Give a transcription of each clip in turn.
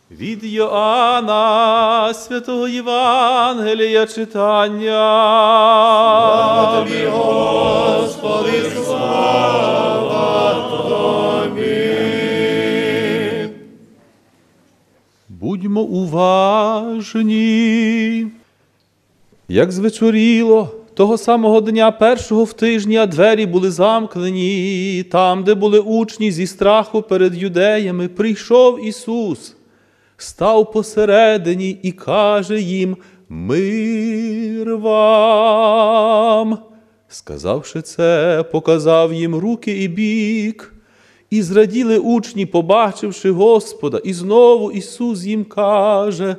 Від Йоанна, святого Євангелія читання. Слава тобі, Господи, слава тобі. Будьмо уважні. Як звечоріло, того самого дня першого в тижні, а двері були замкнені, там, де були учні зі страху перед юдеями, прийшов Ісус, став посередині і каже їм: «Мир вам!» Сказавши це, показав їм руки і бік. І зраділи учні, побачивши Господа. І знову Ісус їм каже: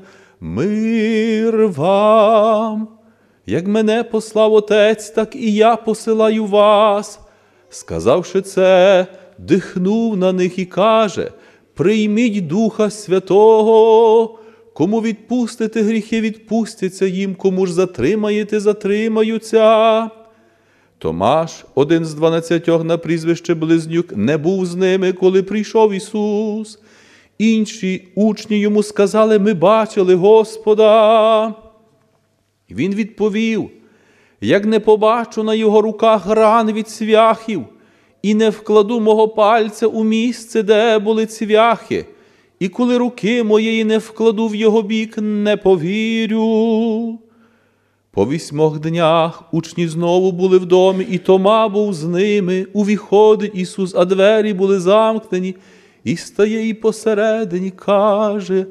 «Мир вам! Як мене послав Отець, так і я посилаю вас». Сказавши це, дихнув на них і каже: «Прийміть Духа Святого. Кому відпустите гріхи, відпустяться їм, кому ж затримаєте, затримаються». Томаш, один з 12 на прізвище Близнюк, не був з ними, коли прийшов Ісус. Інші учні йому сказали: «Ми бачили Господа». Він відповів: «Як не побачу на його руках ран від цвяхів, і не вкладу мого пальця у місце, де були цвяхи, і коли руки моєї не вкладу в його бік, не повірю». По 8 днях учні знову були в домі, і Тома був з ними. Увіходить Ісус, а двері були замкнені, і стає і посередині, каже: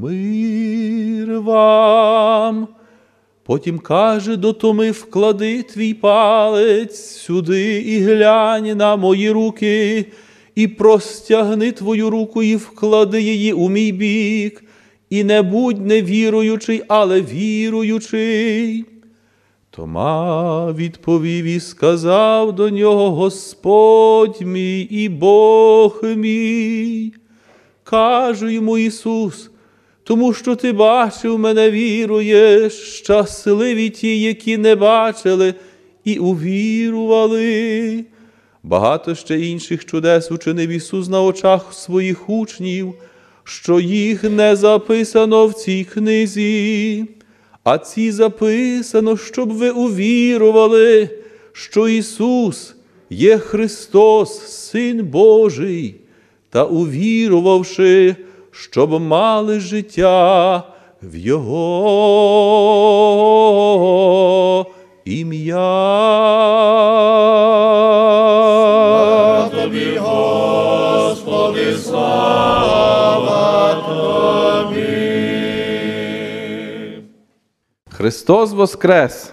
«Мир вам!» Потім каже до Томи: «Вклади твій палець сюди і глянь на мої руки, і простягни твою руку і вклади її у мій бік, і не будь невіруючий, але віруючий». Тома відповів і сказав до нього: «Господь мій і Бог мій». Каже йому Ісус: «Тому що ти бачив мене, віруєш. Щасливі ті, які не бачили і увірували». Багато ще інших чудес учинив Ісус на очах своїх учнів, що їх не записано в цій книзі. А ці записано, щоб ви увірували, що Ісус є Христос, Син Божий, та увірувавши, щоб мали життя в Його ім'я. Слава тобі, Господи, слава тобі. Христос воскрес!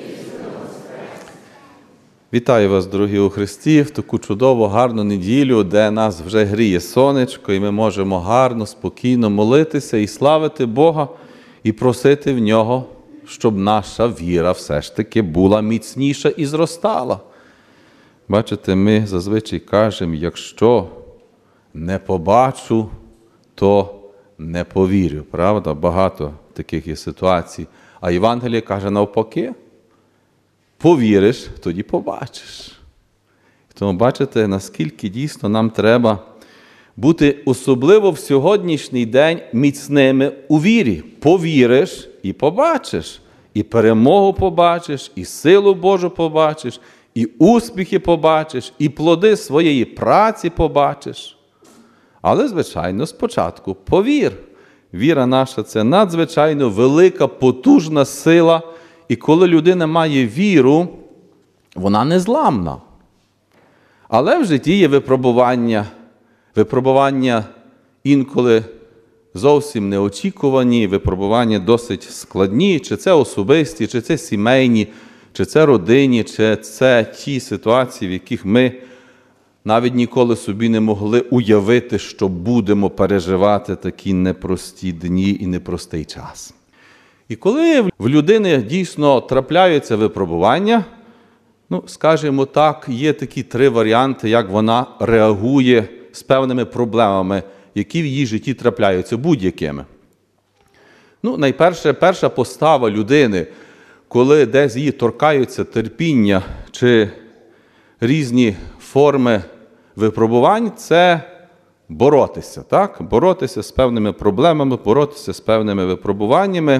Вітаю вас, дорогі у Христі, в таку чудову, гарну неділю, де нас вже гріє сонечко, і ми можемо гарно, спокійно молитися і славити Бога, і просити в Нього, щоб наша віра все ж таки була міцніша і зростала. Бачите, ми зазвичай кажемо: якщо не побачу, то не повірю. Правда? Багато таких є ситуацій. А Євангеліє каже навпаки: повіриш, тоді побачиш. Тому бачите, наскільки дійсно нам треба бути особливо в сьогоднішній день міцними у вірі. Повіриш і побачиш. І перемогу побачиш, і силу Божу побачиш, і успіхи побачиш, і плоди своєї праці побачиш. Але, звичайно, спочатку повір. Віра наша – це надзвичайно велика, потужна сила. І коли людина має віру, вона незламна. Але в житті є випробування. Випробування інколи зовсім неочікувані, випробування досить складні. Чи це особисті, чи це сімейні, чи це родинні, чи це ті ситуації, в яких ми навіть ніколи собі не могли уявити, що будемо переживати такі непрості дні і непростий час. І коли в людини дійсно трапляються випробування, скажімо так, є такі 3 варіанти, як вона реагує з певними проблемами, які в її житті трапляються, будь-якими. Найперше, перша постава людини, коли десь її торкаються терпіння чи різні форми випробувань, це боротися, так? Боротися з певними проблемами, боротися з певними випробуваннями.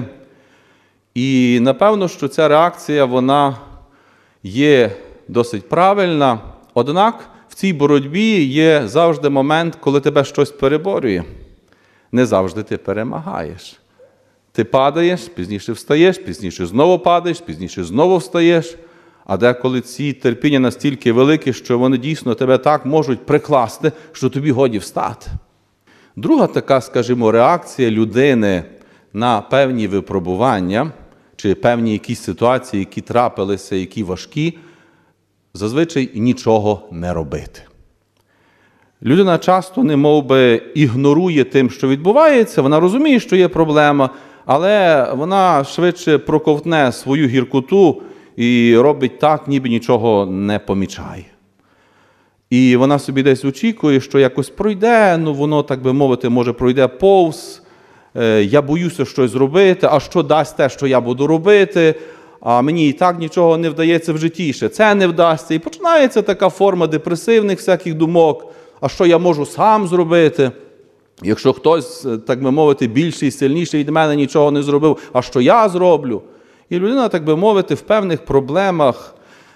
І напевно, що ця реакція, вона є досить правильна, однак в цій боротьбі є завжди момент, коли тебе щось переборює. Не завжди ти перемагаєш. Ти падаєш, пізніше встаєш, пізніше знову падаєш, пізніше знову встаєш. А деколи ці терпіння настільки великі, що вони дійсно тебе так можуть прикласти, що тобі годі встати. Друга така, скажімо, реакція людини на певні випробування, чи певні якісь ситуації, які трапилися, які важкі, зазвичай нічого не робити. Людина часто немовби ігнорує тим, що відбувається, вона розуміє, що є проблема, але вона швидше проковтне свою гіркоту і робить так, ніби нічого не помічає. І вона собі десь очікує, що якось пройде, воно, так би мовити, може пройде повз, я боюся щось зробити, а що дасть те, що я буду робити, а мені і так нічого не вдається в житті, ще це не вдасться. І починається така форма депресивних всяких думок, а що я можу сам зробити, якщо хтось, так би мовити, більший, сильніший від мене нічого не зробив, а що я зроблю? І людина, так би мовити, в певних проблемах,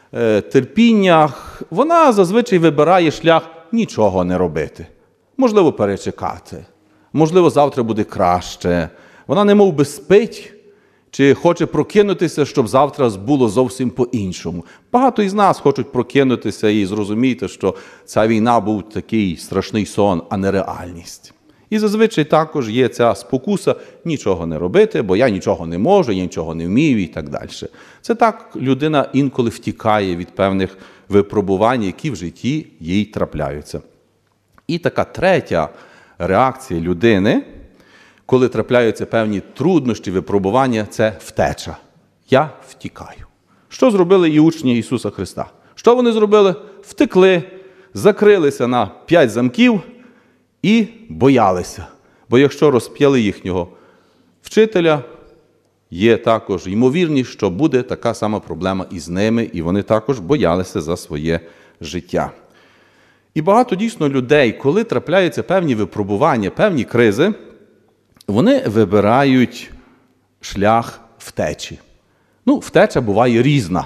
терпіннях, вона зазвичай вибирає шлях нічого не робити. Можливо, перечекати. Можливо, завтра буде краще. Вона немов би спить, чи хоче прокинутися, щоб завтра було зовсім по-іншому. Багато із нас хочуть прокинутися і зрозуміти, що ця війна був такий страшний сон, а не реальність. І зазвичай також є ця спокуса нічого не робити, бо я нічого не можу, я нічого не вмію і так далі. Це так людина інколи втікає від певних випробувань, які в житті їй трапляються. І така третя реакція людини, коли трапляються певні труднощі, випробування, це втеча. Я втікаю. Що зробили і учні Ісуса Христа? Що вони зробили? Втекли, закрилися на 5 замків і боялися. Бо якщо розп'яли їхнього вчителя, є також ймовірність, що буде така сама проблема і з ними, і вони також боялися за своє життя. І багато дійсно людей, коли трапляються певні випробування, певні кризи, вони вибирають шлях втечі. Втеча буває різна.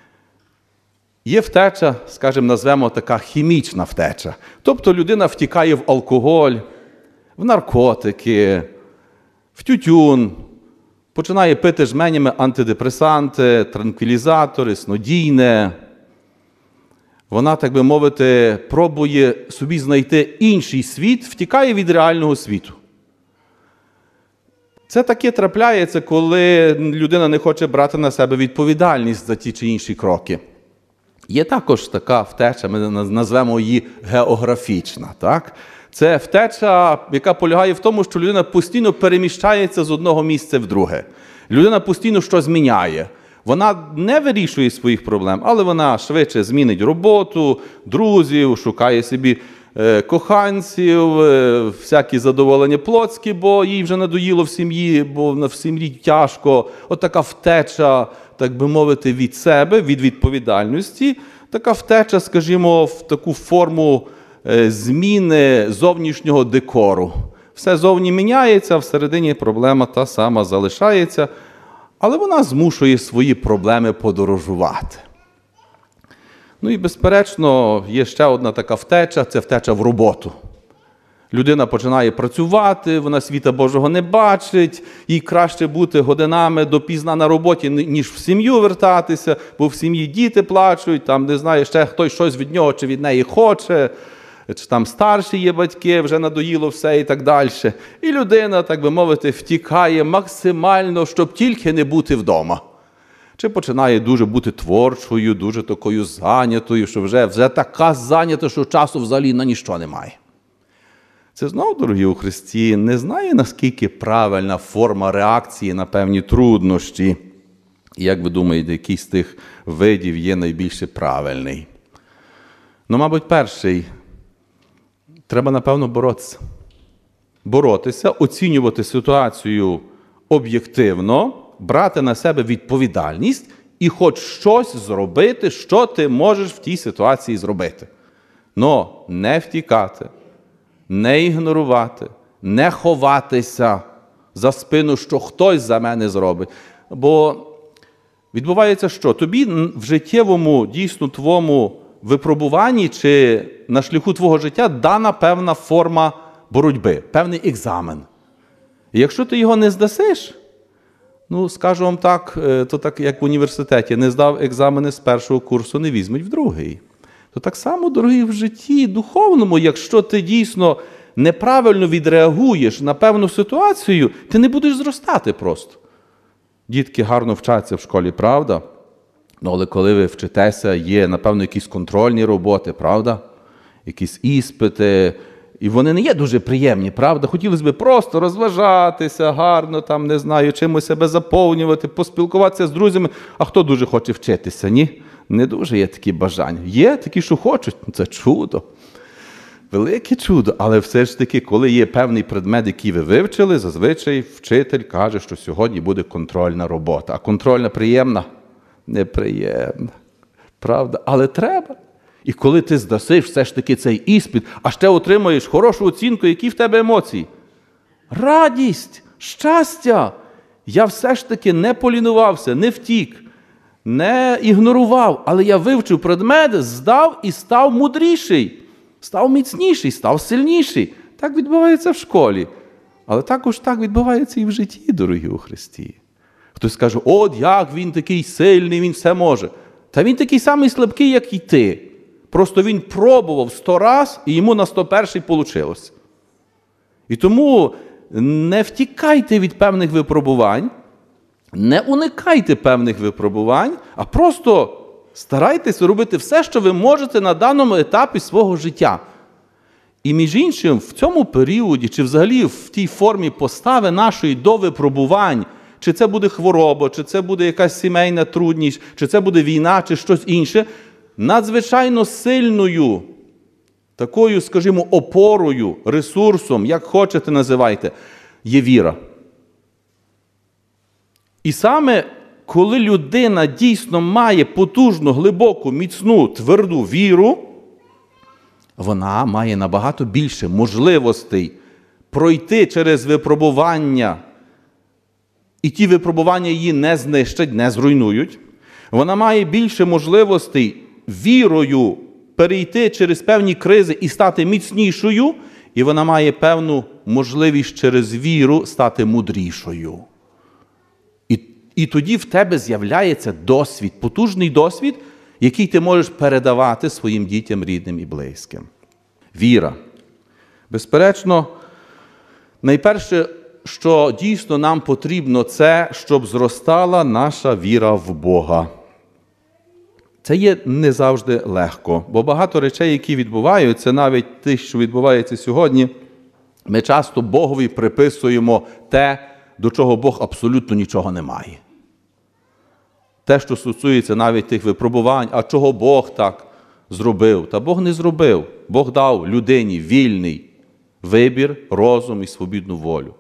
Є втеча, скажімо, назвемо така хімічна втеча. Тобто людина втікає в алкоголь, в наркотики, в тютюн, починає пити жменями антидепресанти, транквілізатори, снодійне. Вона, так би мовити, пробує собі знайти інший світ, втікає від реального світу. Це таке трапляється, коли людина не хоче брати на себе відповідальність за ті чи інші кроки. Є також така втеча, ми назвемо її географічна. Так? Це втеча, яка полягає в тому, що людина постійно переміщається з одного місця в друге. Людина постійно щось міняє. Вона не вирішує своїх проблем, але вона швидше змінить роботу, друзів, шукає собі коханців, всякі задоволення плотські, бо їй вже надоїло в сім'ї, бо в сім'ї тяжко. От така втеча, так би мовити, від себе, від відповідальності. Така втеча, скажімо, в таку форму зміни зовнішнього декору. Все зовні міняється, а всередині проблема та сама залишається, але вона змушує свої проблеми подорожувати. І, безперечно, є ще одна така втеча – це втеча в роботу. Людина починає працювати, вона світа Божого не бачить, їй краще бути годинами допізна на роботі, ніж в сім'ю вертатися, бо в сім'ї діти плачуть, там, не знаю, ще хтось щось від нього чи від неї хоче, чи там старші є батьки, вже надоїло все і так далі. І людина, так би мовити, втікає максимально, щоб тільки не бути вдома. Чи починає дуже бути творчою, дуже такою зайнятою, що вже така зайнята, що часу взагалі на ніщо немає. Це знову, дорогі у Христі, не знаю, наскільки правильна форма реакції на певні труднощі. І як ви думаєте, який з тих видів є найбільше правильний? Мабуть, перший. Треба, напевно, боротися. Боротися, оцінювати ситуацію об'єктивно, брати на себе відповідальність і хоч щось зробити, що ти можеш в тій ситуації зробити. Но не втікати, не ігнорувати, не ховатися за спину, що хтось за мене зробить. Бо відбувається що? Тобі в життєвому, дійсно, твоєму випробуванні чи на шляху твого життя дана певна форма боротьби, певний екзамен. І якщо ти його не здасиш, скажу вам так, то так як в університеті, не здав екзамени з першого курсу, не візьмуть в другий. То так само, дорогі, в житті духовному, якщо ти дійсно неправильно відреагуєш на певну ситуацію, ти не будеш зростати просто. Дітки гарно вчаться в школі, правда? Але коли ви вчитеся, є, напевно, якісь контрольні роботи, правда? Якісь іспити. І вони не є дуже приємні, правда? Хотілося б просто розважатися, гарно, там, не знаю, чимось себе заповнювати, поспілкуватися з друзями. А хто дуже хоче вчитися? Ні? Не дуже є такі бажання. Є такі, що хочуть. Це чудо. Велике чудо. Але все ж таки, коли є певний предмет, який ви вивчили, зазвичай вчитель каже, що сьогодні буде контрольна робота. А контрольна приємна? Неприємна. Правда? Але треба. І коли ти здасиш все ж таки цей іспит, а ще отримаєш хорошу оцінку, які в тебе емоції? Радість, щастя. Я все ж таки не полінувався, не втік, не ігнорував, але я вивчив предмет, здав і став мудріший, став міцніший, став сильніший. Так відбувається в школі. Але також так відбувається і в житті, дорогі у Христі. Хтось скаже, от як він такий сильний, він все може. Та він такий самий слабкий, як і ти. Просто він пробував 100 раз, і йому на 101-й вийшло. І тому не втікайте від певних випробувань, не уникайте певних випробувань, а просто старайтесь робити все, що ви можете на даному етапі свого життя. І між іншим, в цьому періоді, чи взагалі в тій формі постави нашої до випробувань, чи це буде хвороба, чи це буде якась сімейна трудність, чи це буде війна, чи щось інше, надзвичайно сильною, такою, скажімо, опорою, ресурсом, як хочете називайте, є віра. І саме коли людина дійсно має потужну, глибоку, міцну, тверду віру, вона має набагато більше можливостей пройти через випробування, і ті випробування її не знищать, не зруйнують. Вона має більше можливостей вірою перейти через певні кризи і стати міцнішою, і вона має певну можливість через віру стати мудрішою. І тоді в тебе з'являється досвід, потужний досвід, який ти можеш передавати своїм дітям, рідним і близьким. Віра. Безперечно, найперше, що дійсно нам потрібно, це, щоб зростала наша віра в Бога. Це є не завжди легко, бо багато речей, які відбуваються, навіть ті, що відбуваються сьогодні, ми часто Богові приписуємо те, до чого Бог абсолютно нічого не має. Те, що стосується навіть тих випробувань, а чого Бог так зробив? Та Бог не зробив. Бог дав людині вільний вибір, розум і свобідну волю.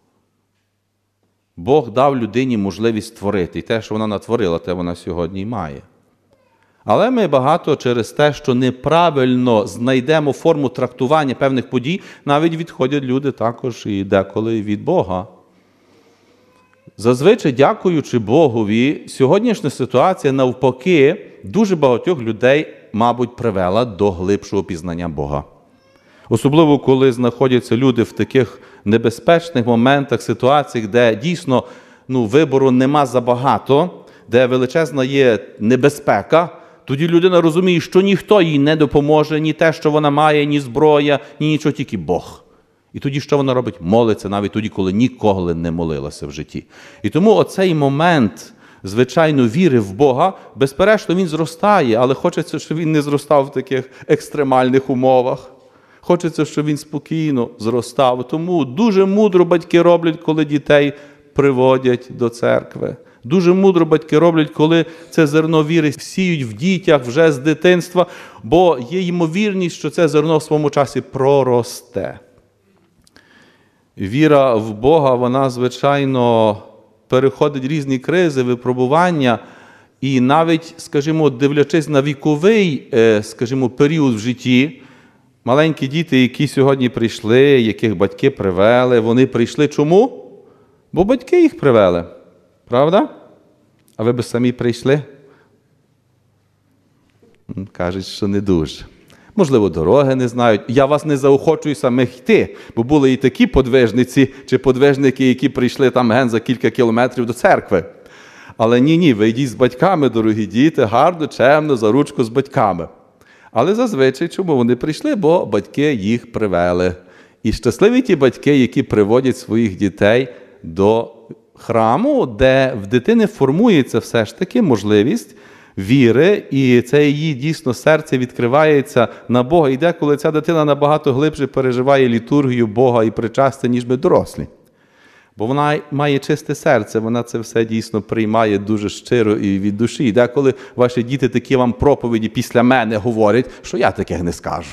Бог дав людині можливість творити. І те, що вона натворила, те вона сьогодні й має. Але ми багато через те, що неправильно знайдемо форму трактування певних подій, навіть відходять люди також і деколи від Бога. Зазвичай, дякуючи Богові, сьогоднішня ситуація навпаки дуже багатьох людей, мабуть, привела до глибшого пізнання Бога. Особливо, коли знаходяться люди в таких небезпечних моментах, ситуаціях, де дійсно вибору нема забагато, де величезна є небезпека, тоді людина розуміє, що ніхто їй не допоможе, ні те, що вона має, ні зброя, ні нічого, тільки Бог. І тоді що вона робить? Молиться, навіть тоді, коли ніколи не молилася в житті. І тому оцей момент, звичайно, віри в Бога, безперечно, він зростає, але хочеться, щоб він не зростав в таких екстремальних умовах. Хочеться, щоб він спокійно зростав. Тому дуже мудро батьки роблять, коли дітей приводять до церкви. Дуже мудро батьки роблять, коли це зерно віри сіють в дітях вже з дитинства, бо є ймовірність, що це зерно в своєму часі проросте. Віра в Бога, вона, звичайно, переходить різні кризи, випробування, і навіть, скажімо, дивлячись на віковий, скажімо, період в житті, Маленькі діти, які сьогодні прийшли, яких батьки привели, вони прийшли чому? Бо батьки їх привели. Правда? А ви б самі прийшли? Кажуть, що не дуже. Можливо, дороги не знають. Я вас не заохочую самих йти, бо були і такі подвижниці, чи подвижники, які прийшли там ген за кілька кілометрів до церкви. Але ні, ви йдіть з батьками, дорогі діти, гарно, чемно, за ручку з батьками. Але зазвичай, чому вони прийшли? Бо батьки їх привели. І щасливі ті батьки, які приводять своїх дітей до храму, де в дитини формується все ж таки можливість віри, і це її дійсно серце відкривається на Бога. І деколи ця дитина набагато глибше переживає літургію Бога і причастя, ніж ми дорослі. Бо вона має чисте серце, вона це все дійсно приймає дуже щиро і від душі. І деколи ваші діти такі вам проповіді після мене говорять, що я таких не скажу.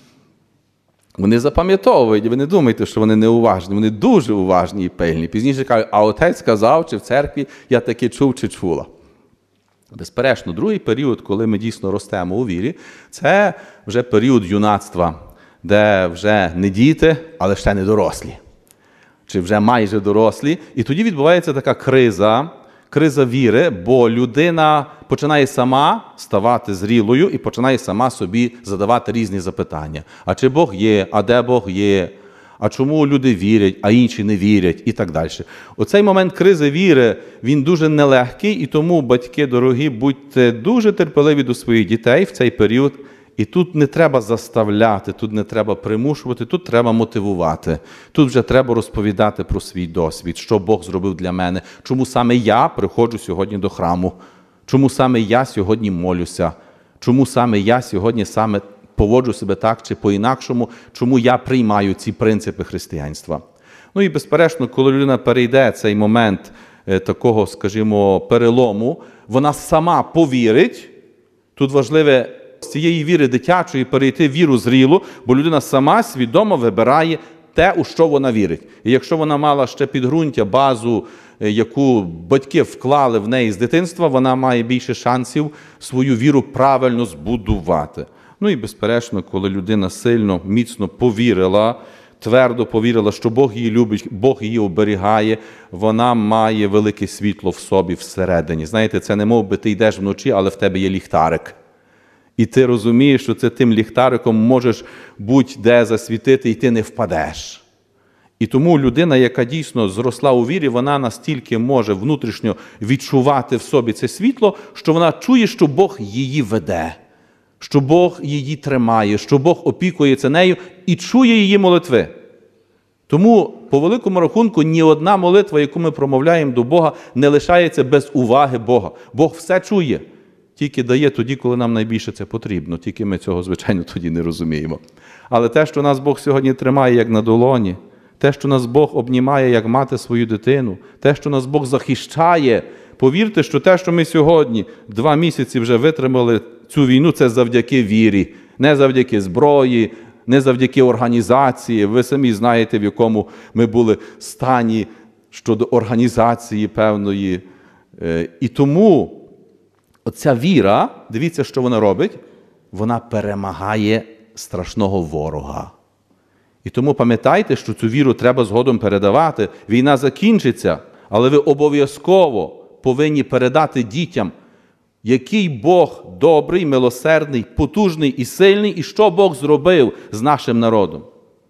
Вони запам'ятовують, ви не думайте, що вони неуважні, вони дуже уважні і пильні. Пізніше кажуть, а отець сказав, чи в церкві я таки чув чи чула. Безперечно, другий період, коли ми дійсно ростемо у вірі, це вже період юнацтва, де вже не діти, але ще не дорослі. Чи вже майже дорослі. І тоді відбувається така криза віри, бо людина починає сама ставати зрілою і починає сама собі задавати різні запитання. А чи Бог є? А де Бог є? А чому люди вірять, а інші не вірять? І так далі. Оцей момент кризи віри, він дуже нелегкий, і тому, батьки дорогі, будьте дуже терпеливі до своїх дітей в цей період. І тут не треба заставляти, тут не треба примушувати, тут треба мотивувати. Тут вже треба розповідати про свій досвід, що Бог зробив для мене, чому саме я приходжу сьогодні до храму, чому саме я сьогодні молюся, чому саме я сьогодні поводжу себе так чи по-інакшому, чому я приймаю ці принципи християнства. Ну і безперечно, коли людина перейде цей момент такого, скажімо, перелому, вона сама повірить, тут важливе з цієї віри дитячої перейти в віру зрілу, бо людина сама свідомо вибирає те, у що вона вірить. І якщо вона мала ще підґрунтя, базу, яку батьки вклали в неї з дитинства, вона має більше шансів свою віру правильно збудувати. Ну і безперечно, коли людина сильно, міцно повірила, твердо повірила, що Бог її любить, Бог її оберігає, вона має велике світло в собі всередині. Знаєте, це не мов би ти йдеш вночі, але в тебе є ліхтарик. І ти розумієш, що це тим ліхтариком можеш будь-де засвітити, і ти не впадеш. І тому людина, яка дійсно зросла у вірі, вона настільки може внутрішньо відчувати в собі це світло, що вона чує, що Бог її веде, що Бог її тримає, що Бог опікується нею і чує її молитви. Тому, по великому рахунку, ні одна молитва, яку ми промовляємо до Бога, не лишається без уваги Бога. Бог все чує. Тільки дає тоді, коли нам найбільше це потрібно. Тільки ми цього, звичайно, тоді не розуміємо. Але те, що нас Бог сьогодні тримає, як на долоні, те, що нас Бог обнімає, як мати свою дитину, те, що нас Бог захищає, повірте, що те, що ми сьогодні 2 місяці вже витримали цю війну, це завдяки вірі, не завдяки зброї, не завдяки організації. Ви самі знаєте, в якому ми були стані щодо організації певної. І тому оця віра, дивіться, що вона робить, вона перемагає страшного ворога. І тому пам'ятайте, що цю віру треба згодом передавати. Війна закінчиться, але ви обов'язково повинні передати дітям, який Бог добрий, милосердний, потужний і сильний, і що Бог зробив з нашим народом.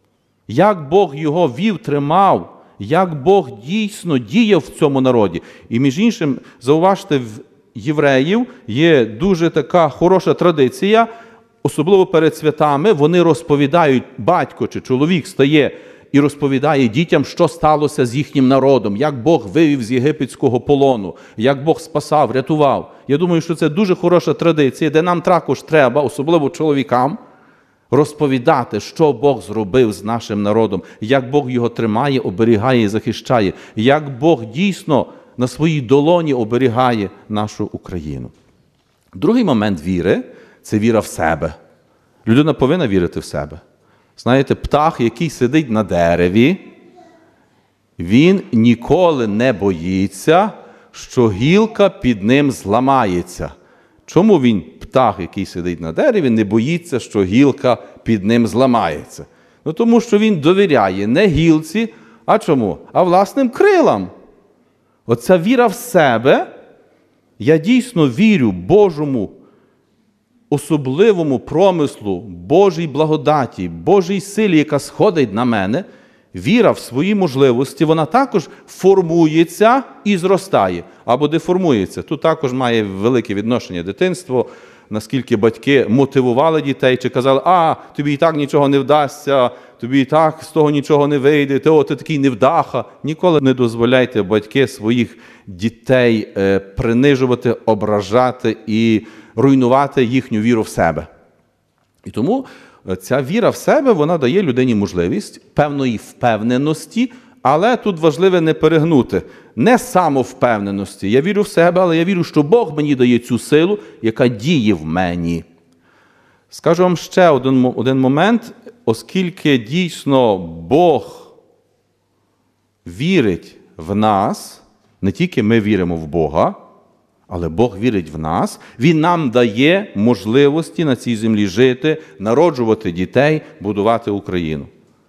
Як Бог його вів, тримав, як Бог дійсно діяв в цьому народі. І між іншим, зауважте, в євреїв є дуже така хороша традиція, особливо перед святами, вони розповідають, батько чи чоловік стає і розповідає дітям, що сталося з їхнім народом, як Бог вивів з єгипетського полону, як Бог спасав, рятував. Я думаю, що це дуже хороша традиція, де нам також треба, особливо чоловікам, розповідати, що Бог зробив з нашим народом, як Бог його тримає, оберігає і захищає, як Бог дійсно на своїй долоні оберігає нашу Україну. Другий момент віри – це віра в себе. Людина повинна вірити в себе. Знаєте, птах, який сидить на дереві, він ніколи не боїться, що гілка під ним зламається. Чому він, птах, який сидить на дереві, не боїться, що гілка під ним зламається. Ну, тому що він довіряє не гілці, а чому? А власним крилам. Оця віра в себе, я дійсно вірю Божому особливому промислу, Божій благодаті, Божій силі, яка сходить на мене, віра в свої можливості, вона також формується і зростає, або деформується. Тут також має велике відношення дитинство, наскільки батьки мотивували дітей, чи казали, тобі і так нічого не вдасться, тобі і так з того нічого не вийде, ти такий невдаха. Ніколи не дозволяйте, батьки, своїх дітей принижувати, ображати і руйнувати їхню віру в себе. І тому ця віра в себе, вона дає людині можливість певної впевненості, але тут важливо не перегнути. Не самовпевненості. Я вірю в себе, але я вірю, що Бог мені дає цю силу, яка діє в мені. Скажу вам ще один момент, оскільки дійсно Бог вірить в нас, не тільки ми віримо в Бога, але Бог вірить в нас, Він нам дає можливості на цій землі жити, народжувати дітей, будувати Україну.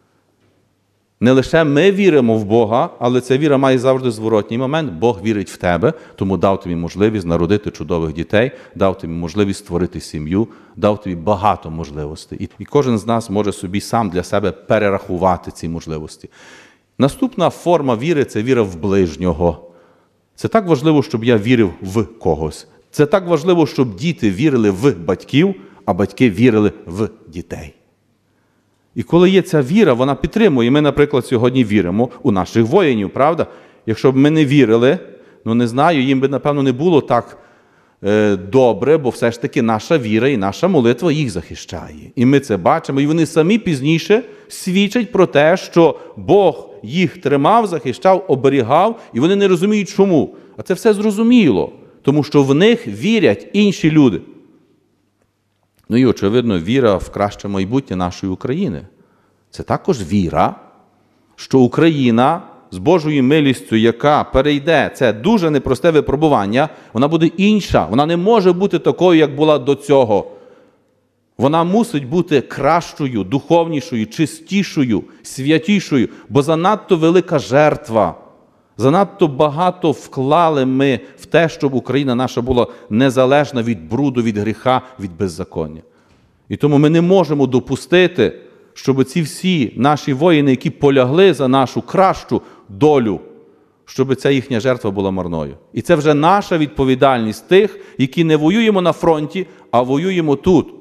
Не лише ми віримо в Бога, але ця віра має завжди зворотній момент. Бог вірить в тебе, тому дав тобі можливість народити чудових дітей, дав тобі можливість створити сім'ю, дав тобі багато можливостей. І кожен з нас може собі сам для себе перерахувати ці можливості. Наступна форма віри – це віра в ближнього. Це так важливо, щоб я вірив в когось. Це так важливо, щоб діти вірили в батьків, а батьки вірили в дітей. І коли є ця віра, вона підтримує. Ми, наприклад, сьогодні віримо у наших воїнів, правда? Якщо б ми не вірили, не знаю, їм би, напевно, не було так добре, бо все ж таки наша віра і наша молитва їх захищає. І ми це бачимо, і вони самі пізніше свідчать про те, що Бог їх тримав, захищав, оберігав, і вони не розуміють, чому. А це все зрозуміло, тому що в них вірять інші люди. Ну і, очевидно, віра в краще майбутнє нашої України. Це також віра, що Україна з Божою милістю, яка перейде, це дуже непросте випробування, вона буде інша. Вона не може бути такою, як була до цього. Вона мусить бути кращою, духовнішою, чистішою, святішою, бо занадто велика жертва. Занадто багато вклали ми в те, щоб Україна наша була незалежна від бруду, від гріха, від беззаконня. І тому ми не можемо допустити, щоб ці всі наші воїни, які полягли за нашу кращу долю, щоб ця їхня жертва була марною. І це вже наша відповідальність тих, які не воюємо на фронті, а воюємо тут,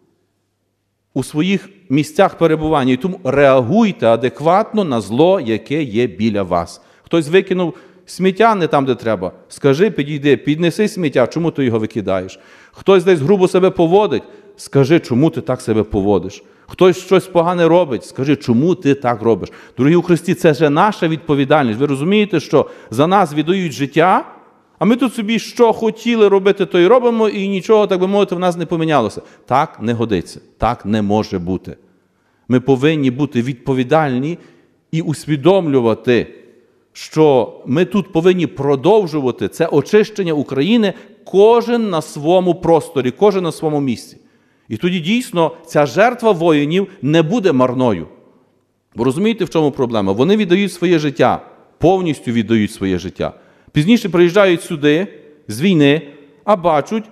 у своїх місцях перебування. І тому реагуйте адекватно на зло, яке є біля вас. Хтось викинув сміття не там, де треба. Скажи, підійди, піднеси сміття, чому ти його викидаєш? Хтось десь грубо себе поводить, скажи, чому ти так себе поводиш? Хтось щось погане робить, скажи, чому ти так робиш? Дорогі у Христі, це вже наша відповідальність. Ви розумієте, що за нас віддають життя, а ми тут собі що хотіли робити, то й робимо, і нічого, так би мовити, в нас не помінялося. Так не годиться, так не може бути. Ми повинні бути відповідальні і усвідомлювати, що ми тут повинні продовжувати це очищення України, кожен на своєму просторі, кожен на своєму місці. І тоді дійсно ця жертва воїнів не буде марною. Бо розумієте, в чому проблема? Вони віддають своє життя, повністю віддають своє життя. Пізніше приїжджають сюди з війни, а бачать,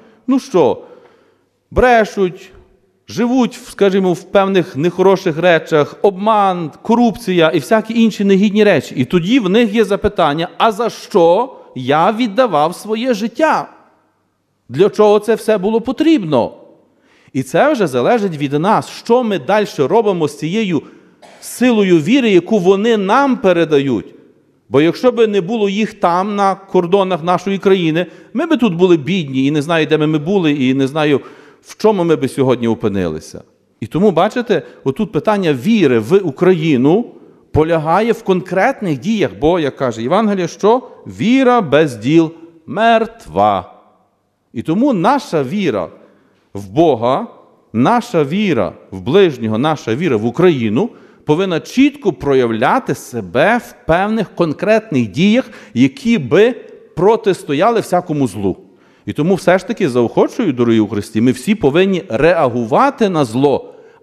брешуть, живуть, скажімо, в певних нехороших речах, обман, корупція і всякі інші негідні речі. І тоді в них є запитання, а за що я віддавав своє життя? Для чого це все було потрібно? І це вже залежить від нас, що ми далі робимо з цією силою віри, яку вони нам передають. Бо якщо б не було їх там, на кордонах нашої країни, ми б тут були бідні, і не знаю, де ми були, і не знаю, в чому ми б сьогодні опинилися. І тому, бачите, отут питання віри в Україну полягає в конкретних діях, бо, як каже Євангеліє, що віра без діл мертва. І тому наша віра в Бога, наша віра в ближнього, наша віра в Україну повинна чітко проявляти себе в певних конкретних діях, які би протистояли всякому злу. І тому все ж таки заохочую, дорогі у Христі, ми всі повинні реагувати на зло,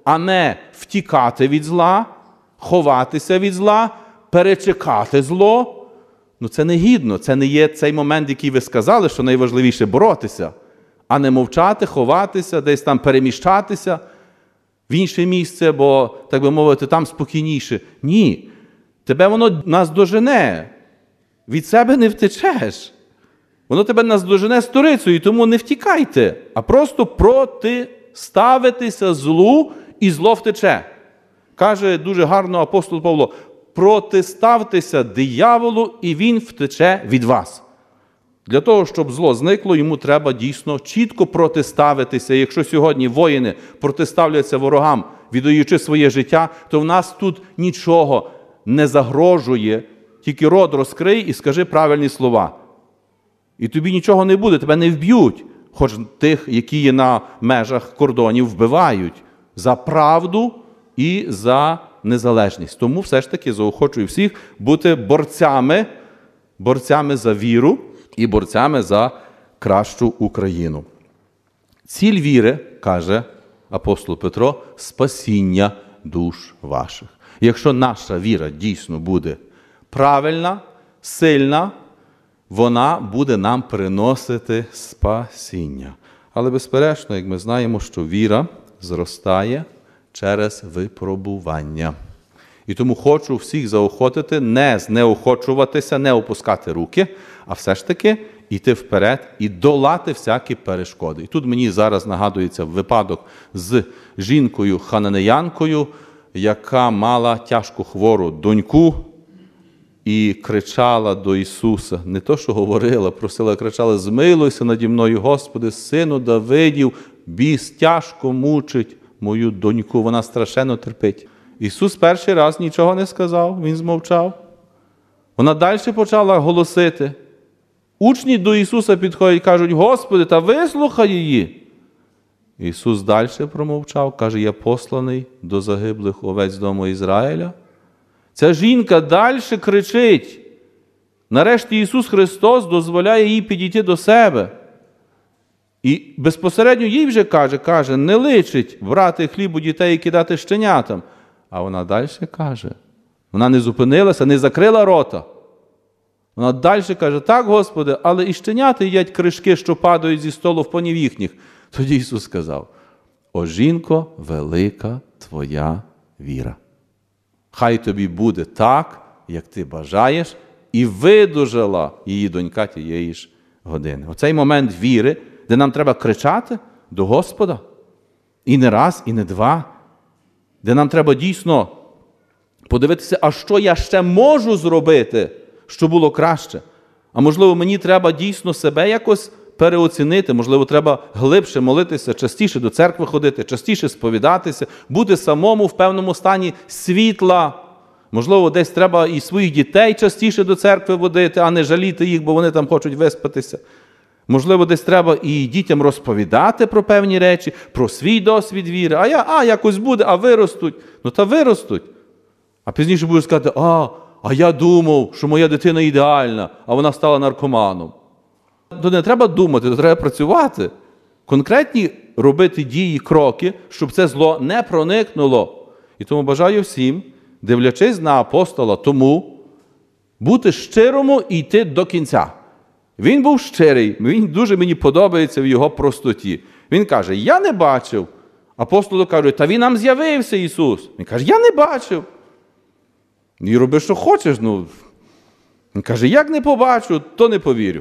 а не втікати від зла, ховатися від зла, перечекати зло. Це не гідно, це не є цей момент, який ви сказали, що найважливіше боротися, а не мовчати, ховатися, десь там переміщатися в інше місце, бо, так би мовити, там спокійніше. Ні, тебе воно наздожене, від себе не втечеш. Воно тебе наздожене сторицею, тому не втікайте, а просто протиставитися злу, і зло втече. Каже дуже гарно апостол Павло: протиставтеся дияволу, і він втече від вас. Для того, щоб зло зникло, йому треба дійсно чітко протиставитися. Якщо сьогодні воїни протиставляться ворогам, віддаючи своє життя, то в нас тут нічого не загрожує. Тільки рот розкрий і скажи правильні слова. І тобі нічого не буде, тебе не вб'ють. Хоч тих, які є на межах кордонів, вбивають за правду і за незалежність. Тому все ж таки заохочую всіх бути борцями за віру і борцями за кращу Україну. Ціль віри, каже апостол Петро, спасіння душ ваших. Якщо наша віра дійсно буде правильна, сильна, вона буде нам приносити спасіння. Але безперечно, як ми знаємо, що віра зростає через випробування. І тому хочу всіх заохотити, не знеохочуватися, не опускати руки, а все ж таки йти вперед і долати всякі перешкоди. І тут мені зараз нагадується випадок з жінкою-хананеянкою, яка мала тяжко хвору доньку і кричала до Ісуса. Не то, що говорила, просила, кричала: «Змилуйся наді мною, Господи, сину Давидів, біс тяжко мучить мою доньку, вона страшенно терпить». Ісус перший раз нічого не сказав, Він змовчав. Вона далі почала голосити. Учні до Ісуса підходять і кажуть: «Господи, та вислухай її». Ісус далі промовчав, каже: «Я посланий до загиблих овець дому Ізраїля». Ця жінка далі кричить. Нарешті Ісус Христос дозволяє їй підійти до себе. І безпосередньо їй вже каже: «Не личить брати хліб у дітей і кидати щенятам». А вона далі каже. Вона не зупинилася, не закрила рота. Вона далі каже: «Так, Господи, але і щенята їдять кришки, що падають зі столу в панів їхніх». Тоді Ісус сказав: «О, жінко, велика твоя віра. Хай тобі буде так, як ти бажаєш», і видужала її донька тієї ж години. Оцей момент віри, де нам треба кричати до Господа. І не раз, і не два. Де нам треба дійсно подивитися, а що я ще можу зробити, щоб було краще. А можливо, мені треба дійсно себе якось переоцінити, можливо, треба глибше молитися, частіше до церкви ходити, частіше сповідатися, бути самому в певному стані світла. Можливо, десь треба і своїх дітей частіше до церкви водити, а не жаліти їх, бо вони там хочуть виспатися. Можливо, десь треба і дітям розповідати про певні речі, про свій досвід віри. Якось буде, а виростуть. Та виростуть. А пізніше будуть сказати: а я думав, що моя дитина ідеальна, а вона стала наркоманом. То не треба думати, то треба працювати. Конкретні робити дії, кроки, щоб це зло не проникнуло. І тому бажаю всім, дивлячись на апостола, тому бути щирому і йти до кінця. Він був щирий, він дуже мені подобається в його простоті. Він каже: «Я не бачив». Апостоли кажуть: «Та він нам з'явився, Ісус». Він каже: «Я не бачив». І роби, що хочеш. Він каже: «Як не побачу, то не повірю».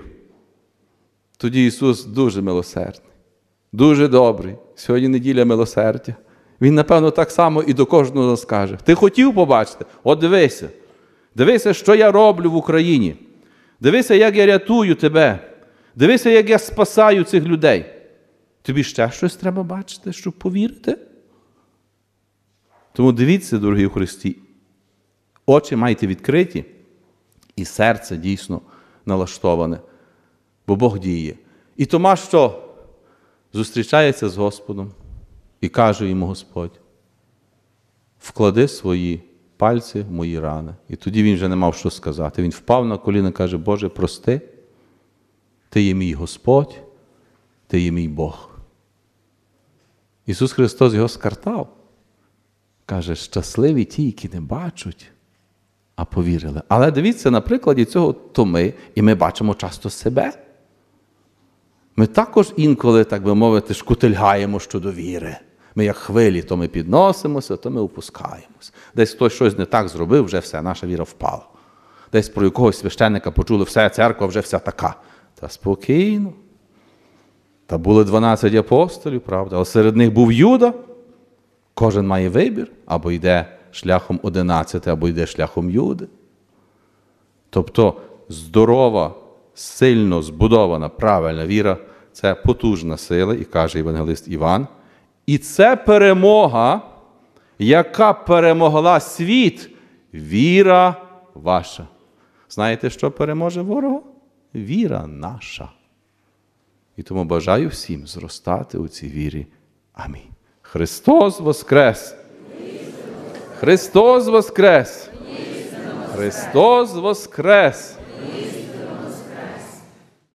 Тоді Ісус дуже милосердний, дуже добрий. Сьогодні неділя милосердя. Він, напевно, так само і до кожного скаже: «Ти хотів побачити? От дивися. Дивися, що я роблю в Україні. Дивися, як я рятую тебе. Дивися, як я спасаю цих людей». Тобі ще щось треба бачити, щоб повірити? Тому дивіться, дорогі у Христі, очі маєте відкриті і серце дійсно налаштоване, бо Бог діє. І Томаш що? Зустрічається з Господом і каже йому Господь: «Вклади свої пальці в мої рани». І тоді він вже не мав що сказати. Він впав на коліна і каже: «Боже, прости, Ти є мій Господь, Ти є мій Бог». Ісус Христос його скартав. Каже, щасливі ті, які не бачать, а повірили. Але дивіться, на прикладі цього то ми, і ми бачимо часто себе. Ми також інколи, так би мовити, шкутильгаємо щодо віри. Ми як хвилі, то ми підносимося, то ми опускаємося. Десь хтось щось не так зробив, вже все, наша віра впала. Десь про якогось священника почули, все, церква вже вся така. Та спокійно. Та були 12 апостолів, правда, а серед них був Юда. Кожен має вибір, або йде шляхом 11, або йде шляхом Юди. Тобто здорова, сильно збудована, правильна віра – це потужна сила, і каже євангелист Іван. І це перемога, яка перемогла світ, віра ваша. Знаєте, що переможе ворога? Віра наша. І тому бажаю всім зростати у цій вірі. Амінь. Христос воскрес! Христос воскрес! Христос воскрес!